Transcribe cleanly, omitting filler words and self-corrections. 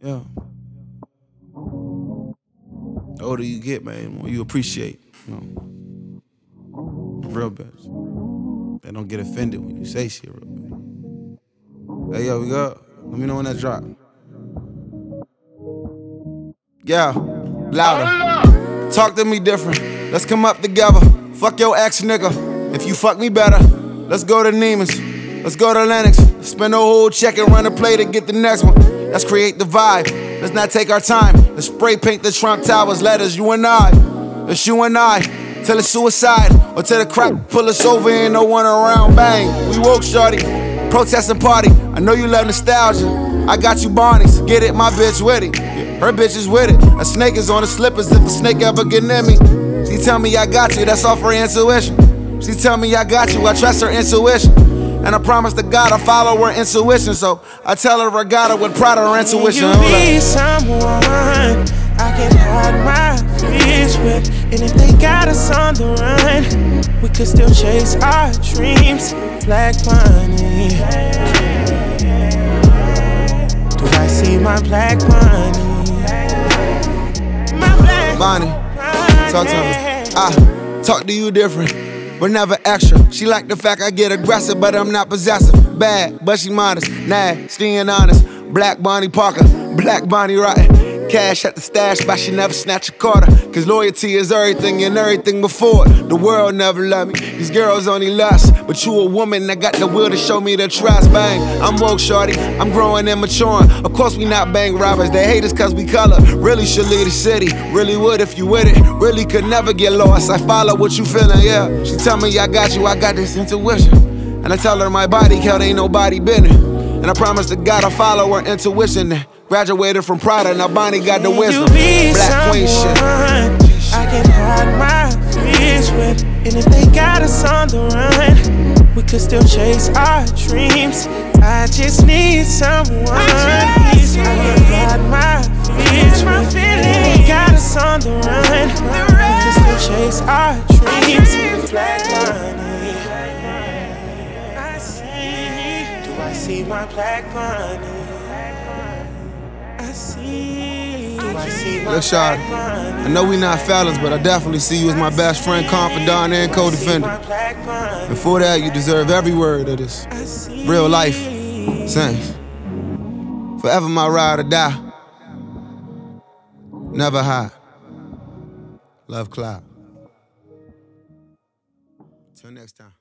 Yeah. The older you get, man, the more you appreciate, real bitch. They don't get offended when you say shit real bitch. Hey, yo, we go. Let me know when that drop. Yeah, louder. Talk to me different. Let's come up together. Fuck your ex, nigga. If you fuck me better, let's go to Neiman's. Let's go to Lennox. Spend a whole check and run a play to get the next one. Let's create the vibe. Let's not take our time. Let's spray paint the Trump Towers letters, you and I. It's you and I. Till it's suicide or till the crap pull us over and no one around. Bang, we woke, shorty. Protest and party. I know you love nostalgia. I got you Barney's. Get it, my bitch with it. Her bitch is with it. A snake is on the slippers if a snake ever get near me. She tell me I got you, that's all for intuition. She tell me I got you, I trust her intuition. And I promise to God I follow her intuition. So I tell her I got her with pride or intuition. You be someone I can hide my fears with. And if they got us on the run, we could still chase our dreams. Black money. Do I see my black money? My black Bonnie, talk to me. I talk to you different. We're never extra. She like the fact I get aggressive, but I'm not possessive. Bad, but she modest, nasty and honest. Black Bonnie Parker, Black Bonnie Rotten. Cash at the stash, but she never snatch a quarter. Cause loyalty is everything and everything before it. The world never loved me, these girls only lust. But you a woman that got the will to show me the trust. Bang, I'm woke, shorty, I'm growing and maturing. Of course we not bank robbers, they hate us cause we color. Really should lead the city, really would if you with it. Really could never get lost, I follow what you feeling, yeah. She tell me I got you, I got this intuition. And I tell her my body count ain't nobody been it. And I promise to God I follow her intuition. Graduated from Prada, now Bonnie got the wisdom. Black queen shit. I can hide my fears with. And if they got us on the run, we could still chase our dreams. I just need someone. I can hide my fears with. And if they got us on the run, we could still chase our dreams. Black money. I see. Do I see my black money? Look, shawty, I know we not fellas, but I definitely see you as my best friend, confidant, and co-defendant. And for that, you deserve every word of this real life sentence. Forever my ride or die. Never hide. Love, Cloud. Till next time.